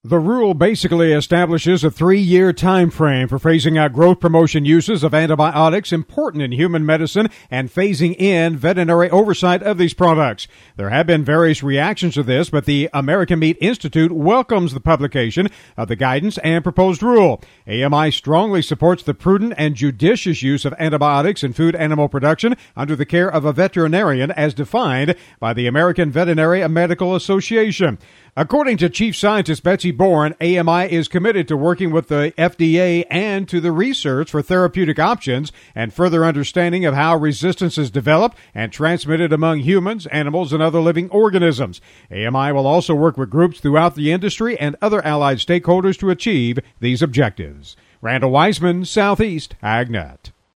The rule basically establishes a 3-year time frame for phasing out growth promotion uses of antibiotics important in human medicine and phasing in veterinary oversight of these products. There have been various reactions to this, but the American Meat Institute welcomes the publication of the guidance and proposed rule. AMI strongly supports the prudent and judicious use of antibiotics in food animal production under the care of a veterinarian as defined by the American Veterinary Medical Association. According to Chief Scientist Betsy Bourne, AMI is committed to working with the FDA and to the research for therapeutic options and further understanding of how resistance is developed and transmitted among humans, animals, and other living organisms. AMI will also work with groups throughout the industry and other allied stakeholders to achieve these objectives. Randall Wiseman, Southeast AgNet.